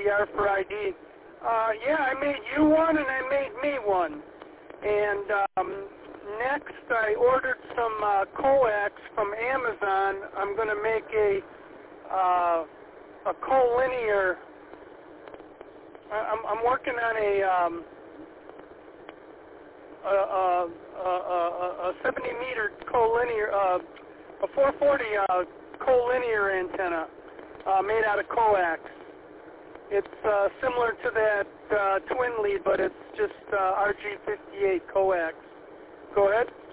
R for ID. Yeah, I made you one and I made me one. And next I ordered some coax from Amazon. I'm going to make a collinear. I'm working on a 70-meter collinear, a 440 collinear antenna made out of coax. It's similar to that twin lead, but it's just RG58 coax. Go ahead.